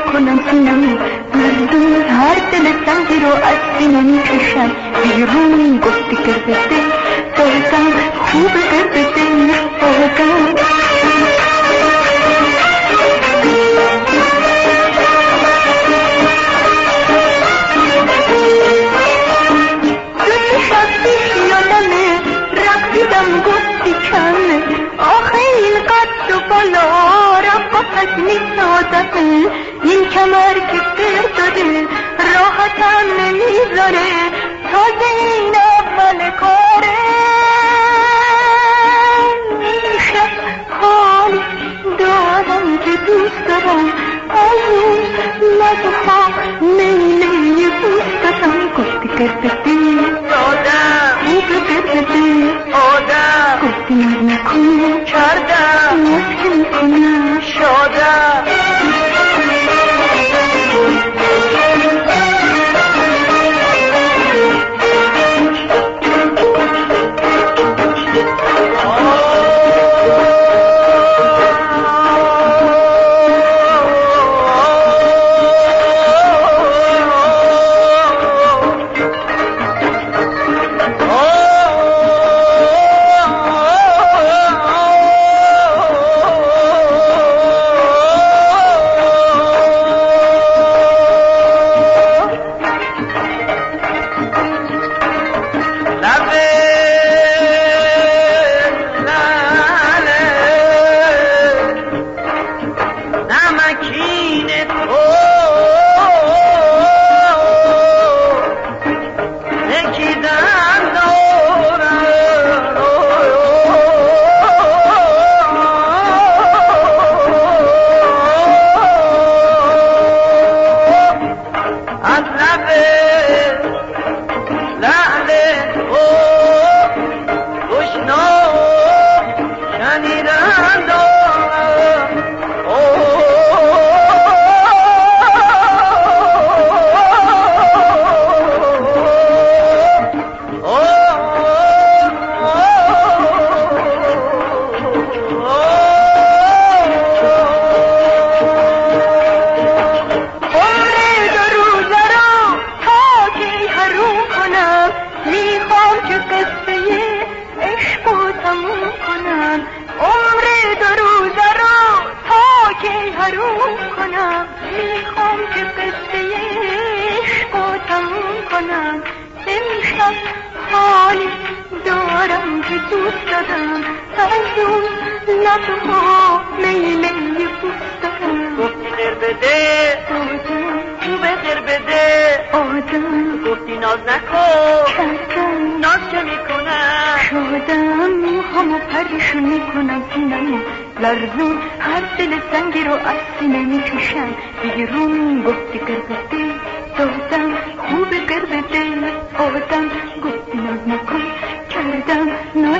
کنم سینم مردم هر دل سنگی رو از سینه میکشن بیرون گفتی گربته دادم خوب گربته دادم دوی شب پیش یادمه رقصیدم گفتی کمه آخه این قد و بالا رفت پس میسازده این کمر که پر داده راحتم نمیذاره تازه این اول کاره میشه حالی دارم که دوست دارم از اون لبه ها میله بوست دارم گفتی گربته دادم خوب گربته آدم گفتی ناز نکن کردم ناز که میکنم شادم حالی دارم که دوست دارم از اون لبه ها میله بوست دارم گفتی غربده خوبه غربده آدم گفتی ناز نکن کردم ناز که میکنم شادم موهامو پریشون میکنم سینمو لرزون هر دل سنگی رو از سینه میکشم بیرون گفتی غربده دادم خوب گربته آدم گفتی ناز نکن کردم ناز